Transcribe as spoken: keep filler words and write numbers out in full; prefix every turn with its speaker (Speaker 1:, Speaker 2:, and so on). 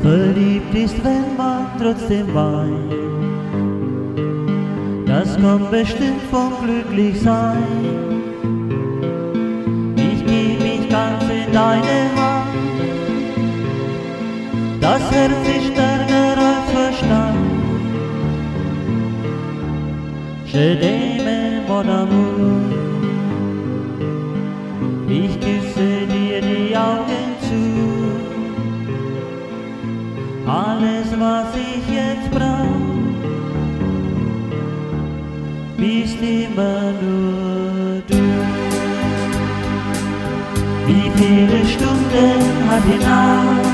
Speaker 1: Verliebt ist, wenn man trotzdem weint. Das kommt bestimmt vom Glücklichsein. Ich geb mich ganz in deine Hand. Das Herz ist stärker als Verstand. Je t'aime, mon amour. Ich küsse dir die Augen zu. Alles, was ich jetzt brauch, bist immer nur du. Wie viele Stunden hat die Nacht